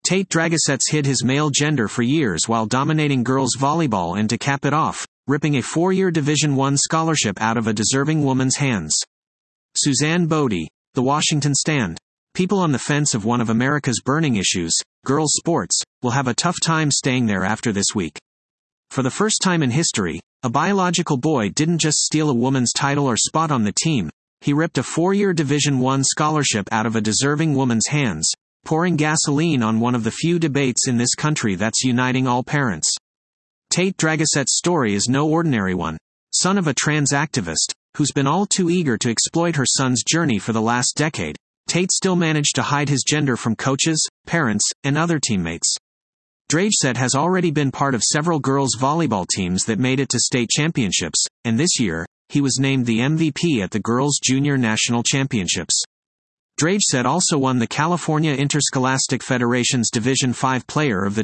Tate Dragicetti hid his male gender for years while dominating girls' volleyball, and to cap it off, ripping a 4-year Division I scholarship out of a deserving woman's hands. Suzanne Bodie, The Washington Stand. People on the fence of one of America's burning issues, girls' sports, will have a tough time staying there after this week. For the first time in history, a biological boy didn't just steal a woman's title or spot on the team, he ripped a 4-year Division I scholarship out of a deserving woman's hands, pouring gasoline on one of the few debates in this country that's uniting all parents. Tate Dragicetti's story is no ordinary one. Son of a trans activist, who's been all too eager to exploit her son's journey for the last decade, Tate still managed to hide his gender from coaches, parents, and other teammates. Dragicetti has already been part of several girls' volleyball teams that made it to state championships, and this year, he was named the MVP at the Girls' Junior National Championships. Dragicetti also won the California Interscholastic Federation's Division V Player of the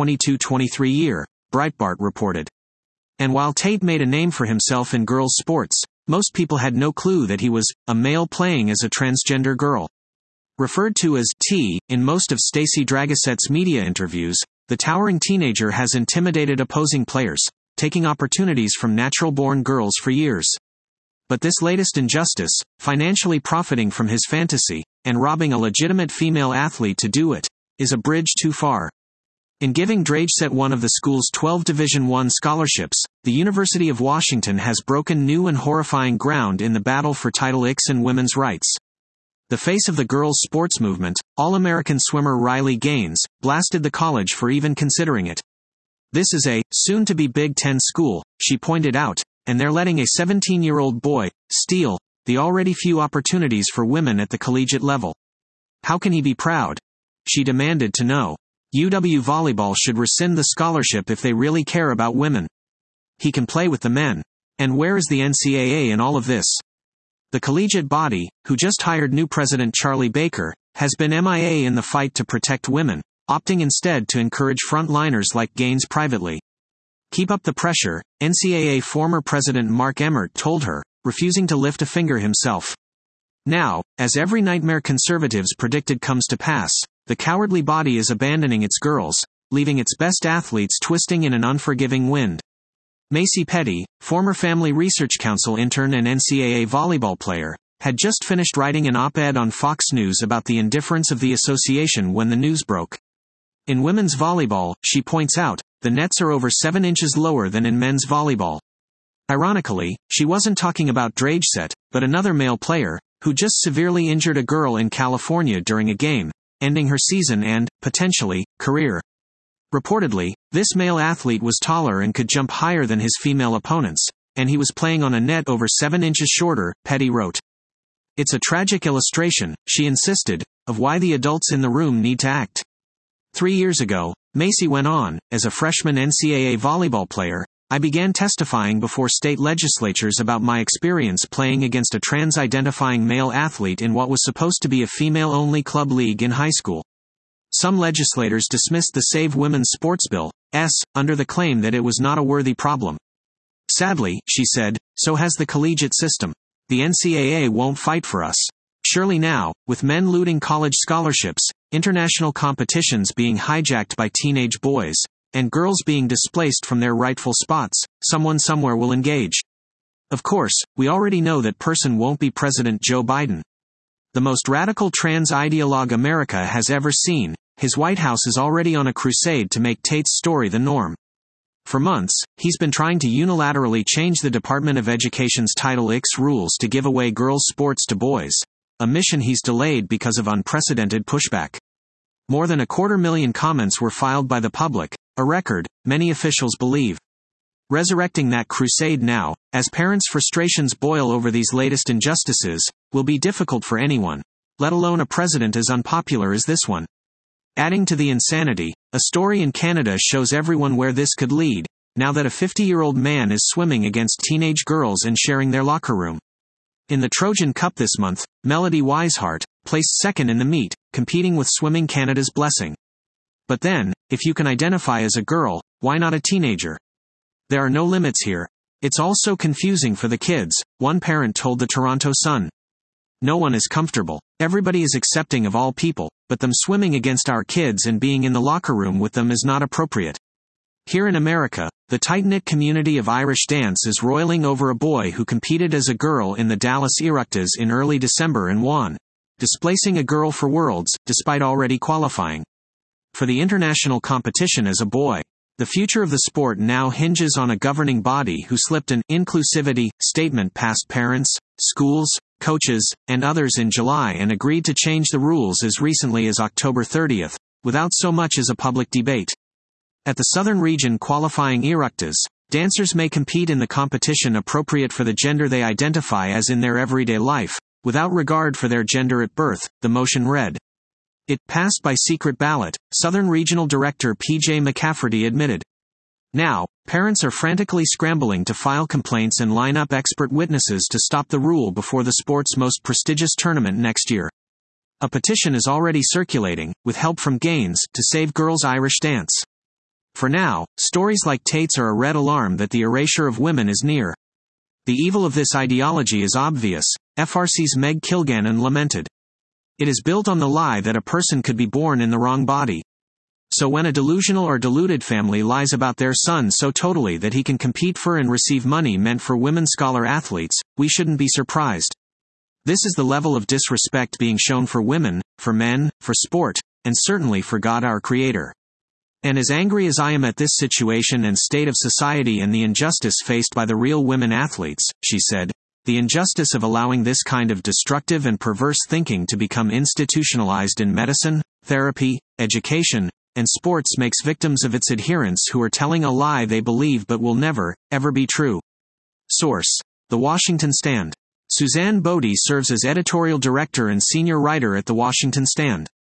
2022-23 year, Breitbart reported. And while Tate made a name for himself in girls' sports, most people had no clue that he was a male playing as a transgender girl. Referred to as T in most of Stacey Dragicetti's media interviews, the towering teenager has intimidated opposing players, taking opportunities from natural-born girls for years. But this latest injustice, financially profiting from his fantasy, and robbing a legitimate female athlete to do it, is a bridge too far. In giving Dragicetti one of the school's 12 Division I scholarships, the University of Washington has broken new and horrifying ground in the battle for Title IX and women's rights. The face of the girls' sports movement, All-American swimmer Riley Gaines, blasted the college for even considering it. This is a soon-to-be Big Ten school, she pointed out, and they're letting a 17-year-old boy steal the already few opportunities for women at the collegiate level. How can he be proud? She demanded to know. UW Volleyball should rescind the scholarship if they really care about women. He can play with the men. And where is the NCAA in all of this? The collegiate body, who just hired new president Charlie Baker, has been MIA in the fight to protect women, opting instead to encourage frontliners like Gaines privately. Keep up the pressure, NCAA former president Mark Emmert told her, refusing to lift a finger himself. Now, as every nightmare conservatives predicted comes to pass, the cowardly body is abandoning its girls, leaving its best athletes twisting in an unforgiving wind. Macy Petty, former Family Research Council intern and NCAA volleyball player, had just finished writing an op-ed on Fox News about the indifference of the association when the news broke. In women's volleyball, she points out, the nets are over 7 inches lower than in men's volleyball. Ironically, she wasn't talking about Dragicetti, but another male player, who just severely injured a girl in California during a game, ending her season and, potentially, career. Reportedly, this male athlete was taller and could jump higher than his female opponents, and he was playing on a net over 7 inches shorter, Petty wrote. It's a tragic illustration, she insisted, of why the adults in the room need to act. 3 years ago, Macy went on, as a freshman NCAA volleyball player, I began testifying before state legislatures about my experience playing against a trans-identifying male athlete in what was supposed to be a female-only club league in high school. Some legislators dismissed the Save Women's Sports Bill, under the claim that it was not a worthy problem. Sadly, she said, so has the collegiate system. The NCAA won't fight for us. Surely now, with men looting college scholarships, international competitions being hijacked by teenage boys, and girls being displaced from their rightful spots, someone somewhere will engage. Of course, we already know that person won't be President Joe Biden. The most radical trans ideologue America has ever seen, his White House is already on a crusade to make Tate's story the norm. For months, he's been trying to unilaterally change the Department of Education's Title IX rules to give away girls' sports to boys, a mission he's delayed because of unprecedented pushback. More than 250,000 comments were filed by the public, a record, many officials believe. Resurrecting that crusade now, as parents' frustrations boil over these latest injustices, will be difficult for anyone, let alone a president as unpopular as this one. Adding to the insanity, a story in Canada shows everyone where this could lead, now that a 50-year-old man is swimming against teenage girls and sharing their locker room. In the Trojan Cup this month, Melody Weishart placed second in the meet, competing with Swimming Canada's Blessing. But then, if you can identify as a girl, why not a teenager? There are no limits here. It's all so confusing for the kids, one parent told the Toronto Sun. No one is comfortable. Everybody is accepting of all people, but them swimming against our kids and being in the locker room with them is not appropriate. Here in America, the tight-knit community of Irish dance is roiling over a boy who competed as a girl in the Dallas Eruptas in early December and won, displacing a girl for Worlds, despite already qualifying for the international competition as a boy. The future of the sport now hinges on a governing body who slipped an inclusivity statement past parents, schools, coaches, and others in July and agreed to change the rules as recently as October 30th, without so much as a public debate. At the Southern Region qualifying Eruptas, dancers may compete in the competition appropriate for the gender they identify as in their everyday life, without regard for their gender at birth, the motion read. It passed by secret ballot, Southern Regional Director P.J. McCafferty admitted. Now, parents are frantically scrambling to file complaints and line up expert witnesses to stop the rule before the sport's most prestigious tournament next year. A petition is already circulating, with help from Gaines, to save girls' Irish dance. For now, stories like Tate's are a red alarm that the erasure of women is near. The evil of this ideology is obvious, FRC's Meg Kilgannon lamented. It is built on the lie that a person could be born in the wrong body. So when a delusional or deluded family lies about their son so totally that he can compete for and receive money meant for women scholar athletes, we shouldn't be surprised. This is the level of disrespect being shown for women, for men, for sport, and certainly for God our Creator. And as angry as I am at this situation and state of society and the injustice faced by the real women athletes, she said, the injustice of allowing this kind of destructive and perverse thinking to become institutionalized in medicine, therapy, education, and sports makes victims of its adherents who are telling a lie they believe but will never, ever be true. Source: The Washington Stand. Suzanne Bodie serves as editorial director and senior writer at The Washington Stand.